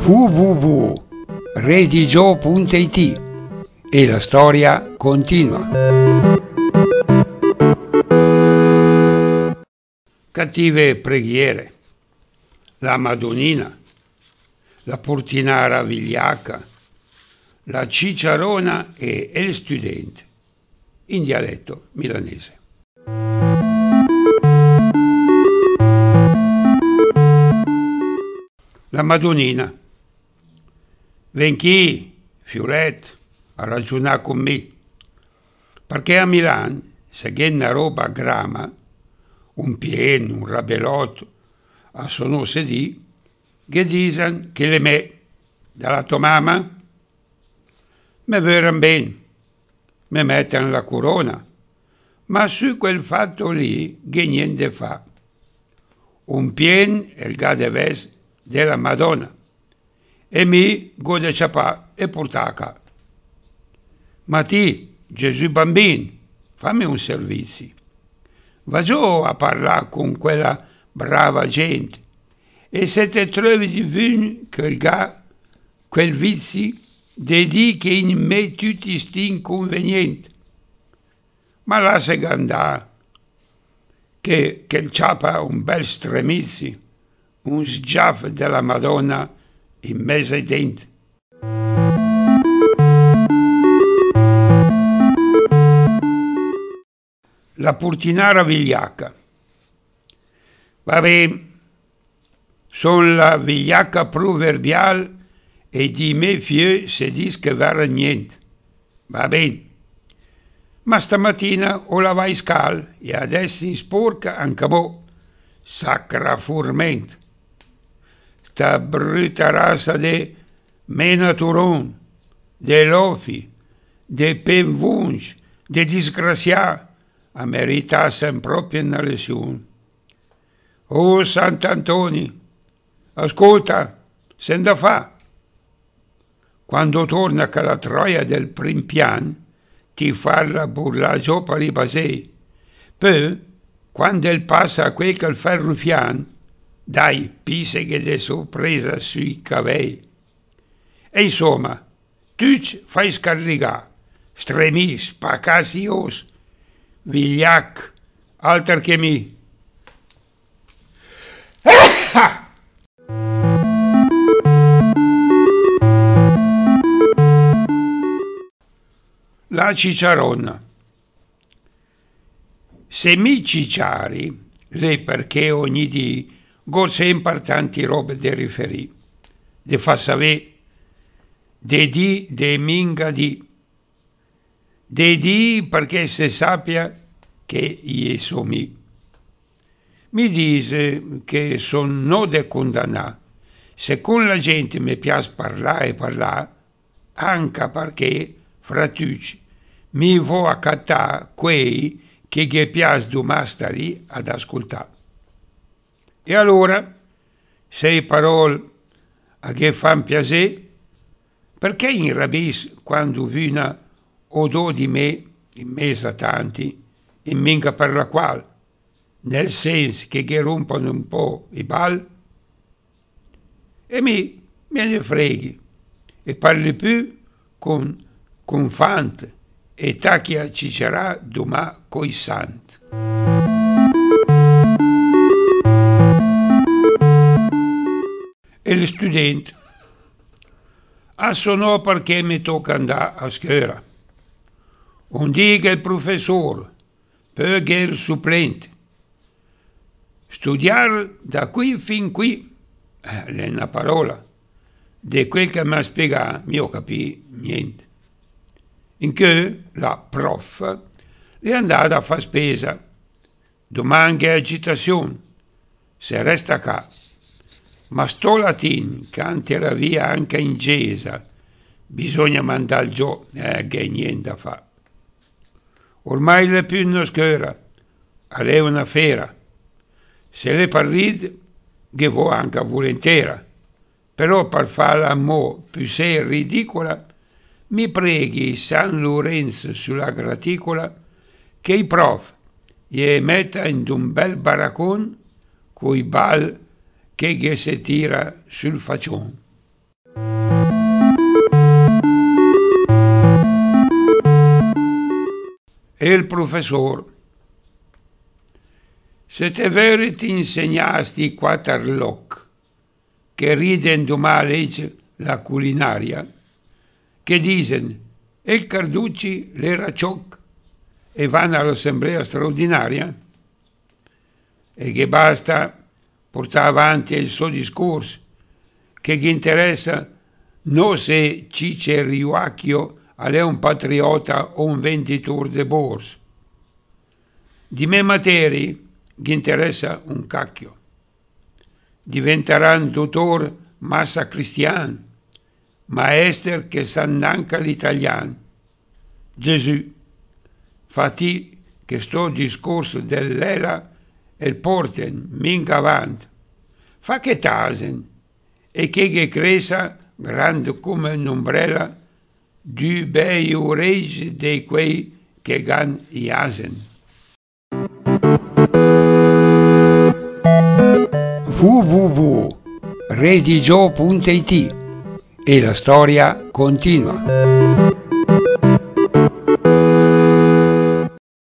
www.redigio.it e la storia continua. Cattive preghiere, la Madonnina, la portinara vigliacca, la cicciarona e il studente, in dialetto milanese. La Madonnina. Venchi, Fioret, a ragionare con me, perché a Milano, se c'è una roba grama, un pieno, un rabelotto, a sono sedì, che dicono che le me, dalla tua mamma, me veran bene, me mettono la corona, ma su quel fatto lì che niente fa. Un pien è il gadeves della Madonna, e mi gode ciapà e portaca. Ma ti, Gesù bambino, fammi un servizio. Va giù a parlare con quella brava gente e se te trovi di vino quel vizio, di che in me tutti sti inconvenienti. Ma lascia andare, che il ciapa un bel stremizio, un sgiaffo della Madonna in mezzo ai denti. La portinara vigliacca. Vabbè, son la vigliacca proverbial e di me fieu se dis che vera niente. Va bene. Ma stamattina ho lavai scal e adesso in sporca anche mo. Sacra furment. Sta brutta razza de menaturon, de lofi, de penvunci, de disgraziati, a meritassem proprio una lezione. Oh Sant'Antonio, ascolta, se da fa. Quando torna che la troia del prim pian, ti farla burlare per i basei. Poi, quando il passa a quel che il fa ruffian, dai piseghe di sorpresa sui cavelli. E insomma, tu fai scaricare, stremi, spacasios, vigliac, alter che mi. La cicciarona. Se mi cicciari, lei perché ogni dì go sempre tanti robe da riferì, de fa sapere, de di, de minga di, de di perché se sappia che io so mi. Mi dice che son no de condannà, se con la gente mi piace parlare, anche perché, fra tutti, mi vo a cattare quei che gli piace domani stare lì ad ascoltare. E allora, se parole a che fan piacere, perché inrabis quando vina odò di me, in mezzo a tanti, in minca per la quale, nel senso che rompono un po' i bal, e me ne freghi, e parli più con fant, e tacchi a cicerà domà coi santi. E gli studenti, sono perché mi tocca andare a scuola. Un dì che il professore, poi che il supplente. Studiare da qui fin qui, è una parola, di quel che mi ha spiegato, mi ho capito niente. In che la prof è andata a fare spesa, domande e agitazione, se resta qua. Ma sto latin, che era via anche in gesa, bisogna mandare giù, che niente da fa. Ormai le più non scuola, è una fera. Se le parride, che vo anche volentiera, però per farla mo più sei ridicola, mi preghi San Lorenzo sulla graticola che i prof gli metta in un bel baracon coi bal che gli si tira sul faccione. e il professor. Se te verit insegnasti quaterloc, che riden du malegge la culinaria, che disen, il Carducci l'era cioc, e vanno all'assemblea straordinaria, e che basta portare avanti il suo discorso, che gli interessa non se Cice Riuacchio è un patriota o un venditore de borse. Di me materi gli interessa un cacchio. Diventeranno dottor Massa Cristian, maester che s'annanca l'italiano. Gesù, fatti che sto discorso dell'ela e porten minga avanti. Fa che tasen, e che cresa grande come un'ombrella, du bei orecchi di quei che gan jasen. www.redigio.it e la storia continua.